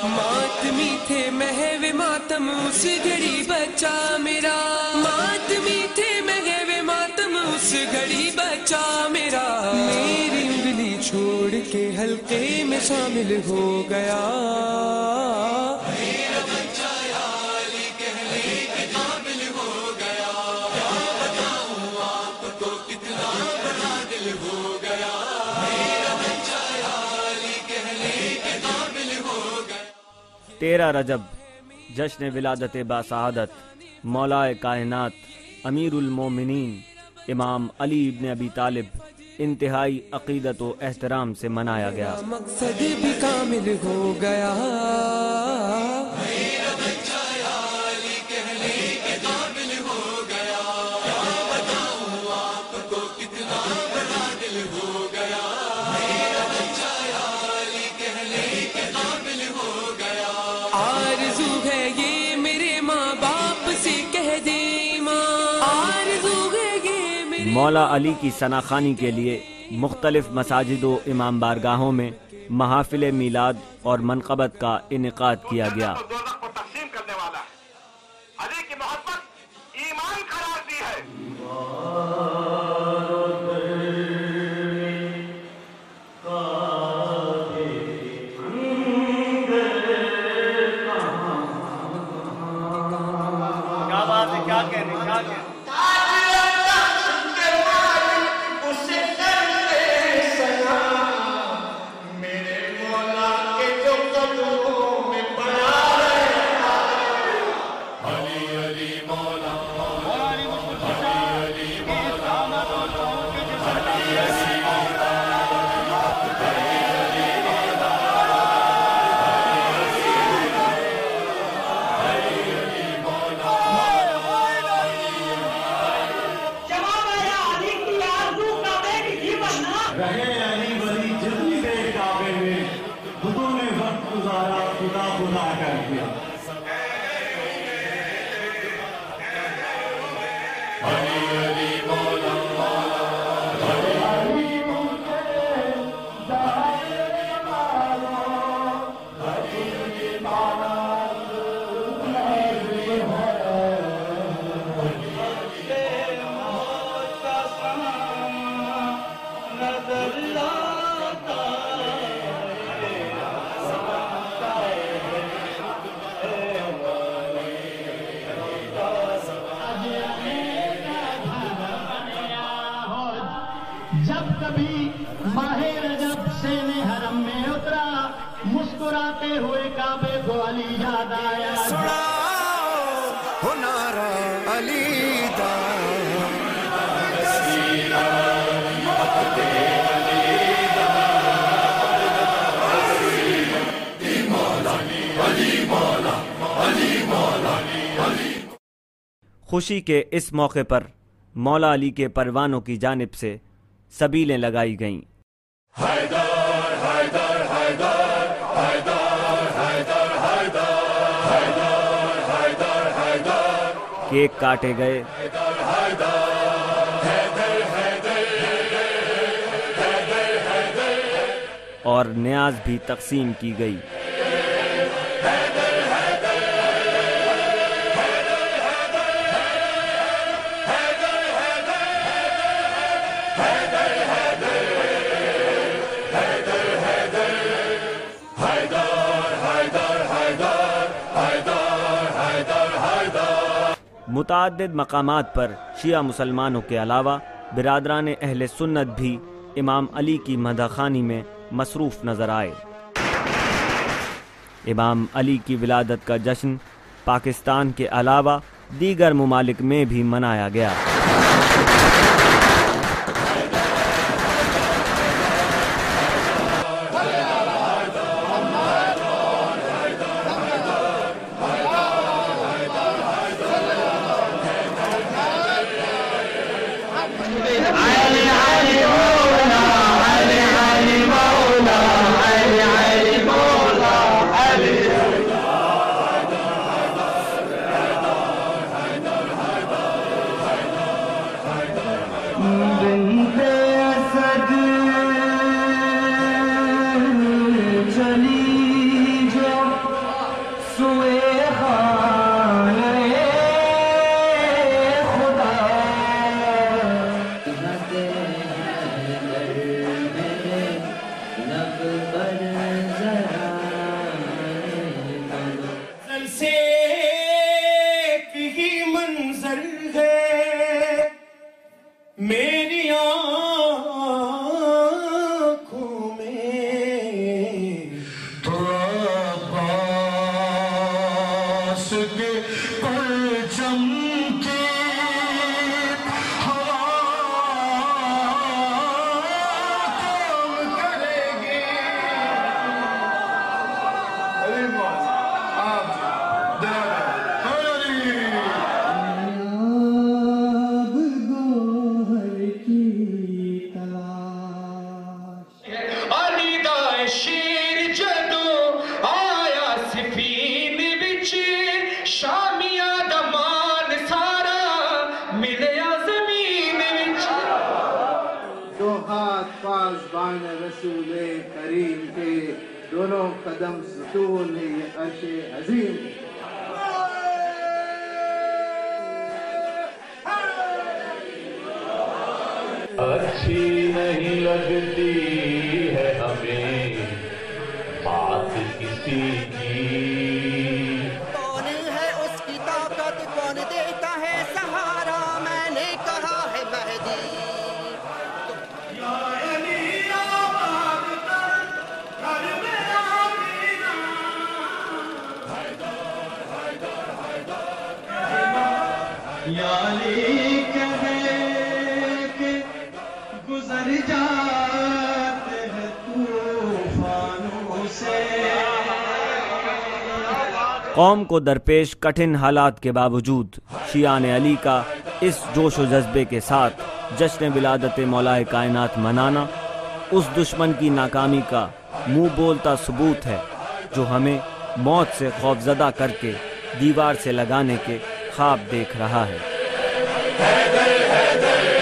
ماتمی تھے محو ماتم اس گھڑی بچہ میرا، ماتمی تھے محو ماتم اس گھڑی بچہ میرا، میری انگلی چھوڑ کے حلقے میں شامل ہو گیا، میرا بچہ یا علی کہنے کے قابل ہو گیا، کیا بتاؤں آپ کو کتنا بڑا دل ہو گیا، میرا بچہ یا علی کہنے کے قابل ہو گیا۔ 13 رجب جشن ولادت باسعادت مولا کائنات امیر المومنین امام علی ابن ابی طالب انتہائی عقیدت و احترام سے منایا گیا۔ مقصد بھی کامل ہو گیا، میرا بچہ یا علی کہنے کے قابل ہو گیا، کیا بتاؤں آپ کو کتنا بڑا دل ہو گیا، میرا بچہ یا علی کہنے کے قابل ہو گیا۔ آرزو ہے یہ میرے ماں باپ سے کہہ دے ماں، آرزو ہے یہ میرے مولا علی کی ثناخوانی کے لیے مختلف مساجد و امام بارگاہوں میں محافل میلاد اور منقبت کا انعقاد کیا گیا۔ دوزخ کو تقسیم کرنے والا ہے، علی کی محبت ایمان قرار دی ہے۔ کیا بات ہے، کیا کہنے، کیا کہنے۔ جب کبھی ماہ رجب سین حرم میں اترا، مسکراتے ہوئے کعبے کو علی یاد آیا، سنا ہو نعرہ علی دا، خوشی کے اس موقع پر مولا علی کے پروانوں کی جانب سے سبیلیں لگائی گئیں۔ حیدر حیدر حیدر حیدر حیدر حیدر حیدر حیدر حیدر، کیک کاٹے گئے، حیدر حیدر حیدر حیدر حیدر، اور نیاز بھی تقسیم کی گئی۔ متعدد مقامات پر شیعہ مسلمانوں کے علاوہ برادران اہل سنت بھی امام علی کی مدح خوانی میں مصروف نظر آئے۔ امام علی کی ولادت کا جشن پاکستان کے علاوہ دیگر ممالک میں بھی منایا گیا۔ اس کے پرچم کی رسول کریم کے دونوں قدم ستون یہ عرش عظیم. اچھی نہیں لگتی ہے ہمیں بات کسی کی. کون ہے اس کی طاقت، کون دیتا ہے سہارا، میں نے کہا ہے مہدی. یالی کہے کہ گزر جاتے ہیں طوفانوں سے. قوم کو درپیش کٹھن حالات کے باوجود شیعان علی کا اس جوش و جذبے کے ساتھ جشن ولادت مولائے کائنات منانا اس دشمن کی ناکامی کا منہ بولتا ثبوت ہے جو ہمیں موت سے خوفزدہ کر کے دیوار سے لگانے کے خواب دیکھ رہا ہے.